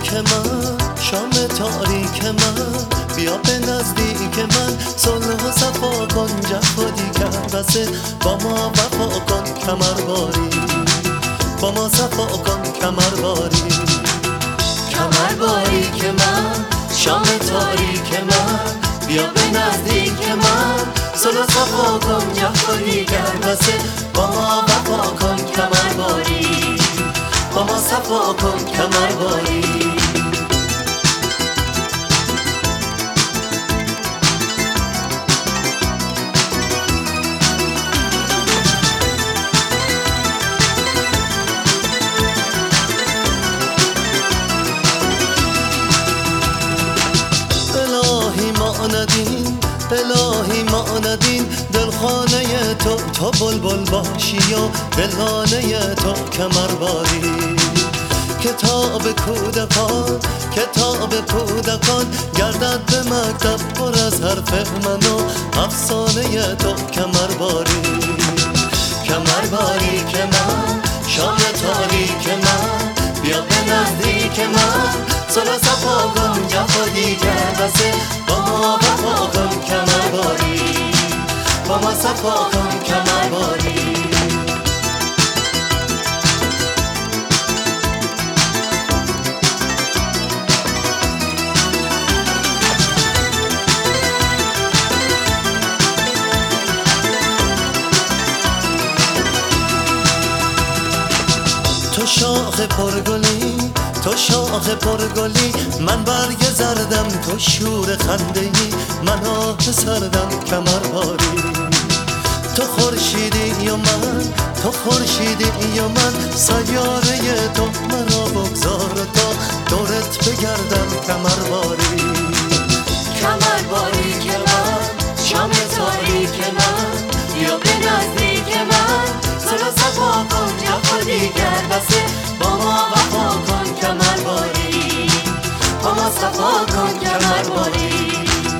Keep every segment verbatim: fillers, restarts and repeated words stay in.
تاریک من، شام تاریک من، بیا به نزدیک من، صلح و صفا کن، جفا دیگر بسه، با ما وفا کن کمرباری، با ما صفا کن کمرباری. کمرباری که من، شام تاریک من، بیا به نزدیک من، صلح و صفا کن، جفا دیگر بسه، با ما وفا کن کمرباری، با ما صفا کن کمرباری. الهی ما ندین، الهی ما ندین، دلخانه تو تا بلبل باشی و دلانه تو کمرباری. کتاب کودکان، کتاب کودکان، گردد به مکتب پر از حرف من و افسانه تو کمرباری. کمرباری که من، شام تاریک من، بیا به نزدیک من، صلح صفا کن، جفا دیگر بسه، با ما وفا کن کمرباری، با ما صفا کن کمرباری. تو شاخ پرگلی، تو شاخ پرگلی، من برگ زردم، تو شور خنده‌ای، من آه سردم کمرباری. تو خورشیدی و من، تو خورشیدی و من، سیاره تو مرا بگذار تا دورت بگردم کمرباری. کمرباری که من، شام تاریک من، بیا به نزدیک من، صلح صفا کن، جفا دیگر بسه، با ما وفا کن کمرباری، با ما صفا کن کمرباری.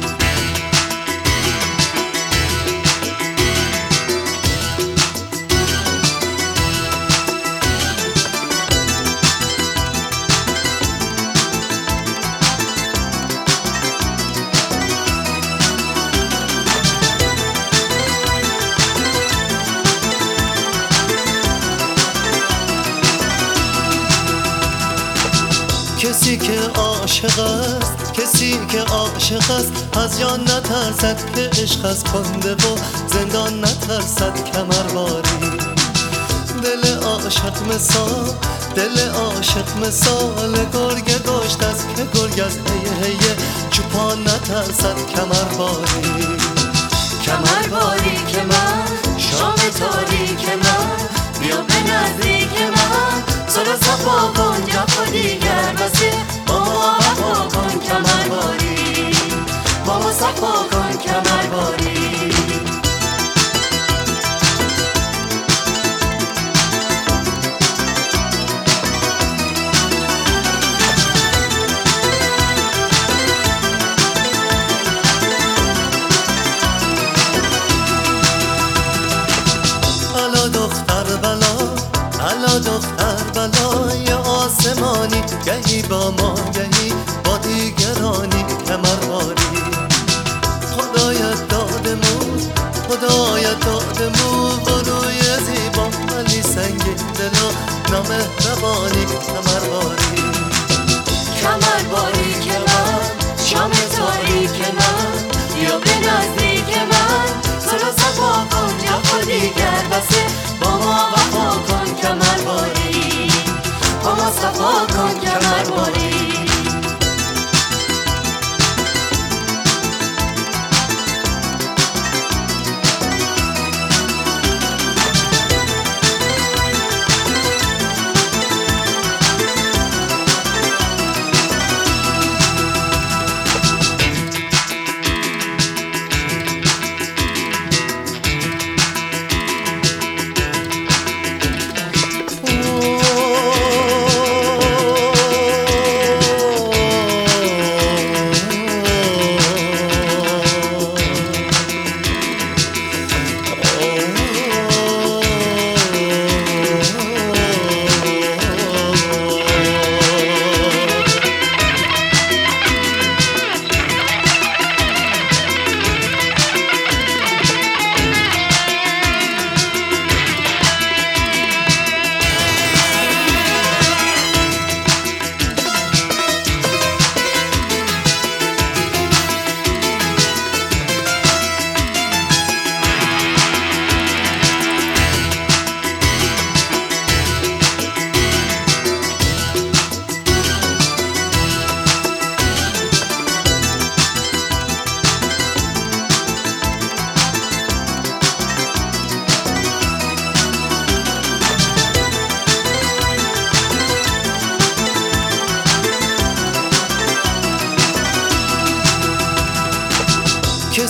کسی که عاشق است، کسی که عاشق است، از جان نترسد که عشق از کنده و زندان نترسد کمرباری. دل عاشق مثال، دل عاشق مثال گرگ گشت است که گرگ از هی هی چوپان نترسد کمرباری. کمرباری که من، شام تاریک من، بیا به نزدیک من، صلح صفا کن، جفا دیگر بسه، با ما وفا کن کمرباری، با ما صفا کن کمرباری. الا دختر بلا، الا دختر بلای آسمانی، گهی با ما گهی با دیگرانی کمرباری. خدایت دادمون، خدایت دادمون، بروی زیبا ولی سنگین دل و نامهربانی کمرباری. کمرباری که من، شام تاریک من، بیا به نزدیک من، صلح صفا کن، جفا دیگر بسه، با ما وفا کن کمرباری، با ما صفا کن کمرباری.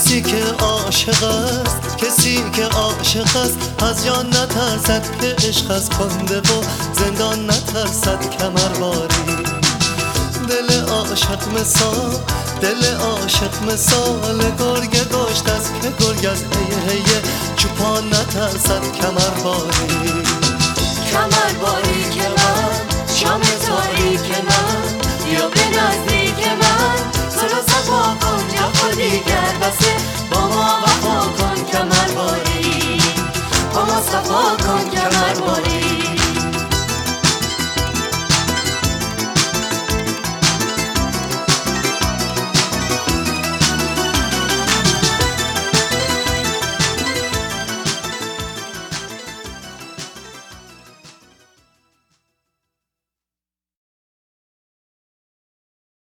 کسی که عاشق است کسی که عاشق است از جان نترسد که عشق از کنده و زندان نترسد کمرواری. دل عاشق مثال دل عاشق مثال گرگ گشت است که گرگ از هیه هیه چوپان نترسد کمرواری. کمرواری که من شام تاریک من بیا به نزدیک من صلح و صفا کن جفا دیگر بسه با ما وفا کن کمرواری با ما صفا کن کمرواری.